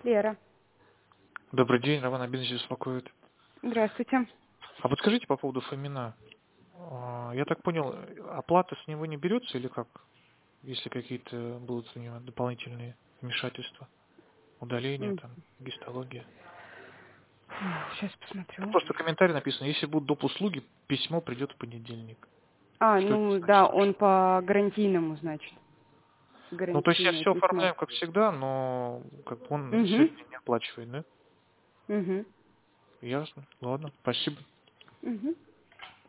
Лера. Добрый день, Роман Абинович беспокоит. Здравствуйте. А подскажите по поводу Фомина. Я так понял, оплата с него не берется или как? Если какие-то будут у него дополнительные вмешательства, удаления, там, гистология. Сейчас Тут посмотрю. просто комментарий написан, если будут доп. Услуги, письмо придет в понедельник. Что это Ну значит да, он вообще? по гарантийному, значит. Ну, то есть я Гарантийное все письмо. оформляю как всегда, но как бы он Угу. сегодня не оплачивает, да? Угу. Ясно. Ладно, спасибо. Угу.